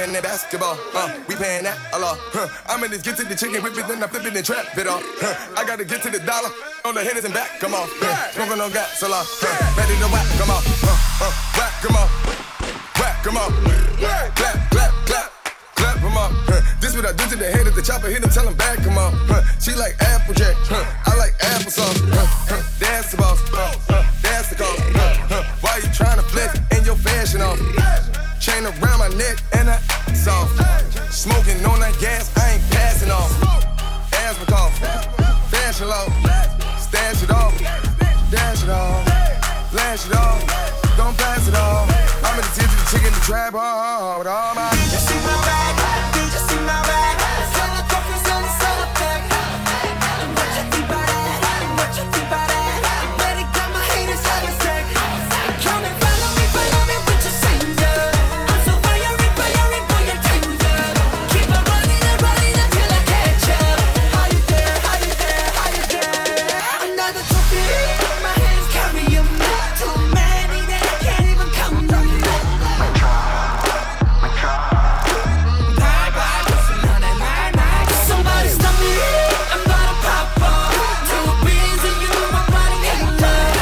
playing that basketball. We paying that a lot. I'm in this get to the chicken whip it, then I flip it and trap it off. I gotta get to the dollar on the hitters and back, come on. Smoking on gas a lot. Ready to whack, come on. Whack, come on. Whack, come on. Clap, clap, clap. Clap them up. This what I do to the head of the chopper. Hit him, tell him back, come on. She like Applejack. I like applesauce. That's the boss. That's the cost. Why you trying to flex in your fashion off? Chain around my neck and I soft. Smoking on that gas, I ain't passing off. Asthma cough. Fashion low. Stash it off. Dash it off. Flash it off. Don't pass it off. I'm in the tip of the chicken, the trap hard with all my. You see my bag, did you see my bag? Sell the coffee, sell the pack. What you think about that? What you think about that? I bet it got my haters having sex. Come and follow me with your singer. I'm so fiery, boy, you're tender. Keep on running until I catch up. How you there, how you there, how you there? Another trophy, my hands carry them. Too many that I can't even count them. Somebody stop me, I'm gonna pop up. Two beans and you know my body hate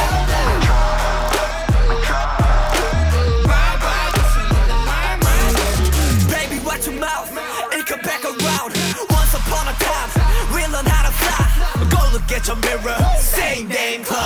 love. Baby, watch your mouth, it come back around. Once upon a time, we learned how to fly. Go look at your mirror, same damn clothes.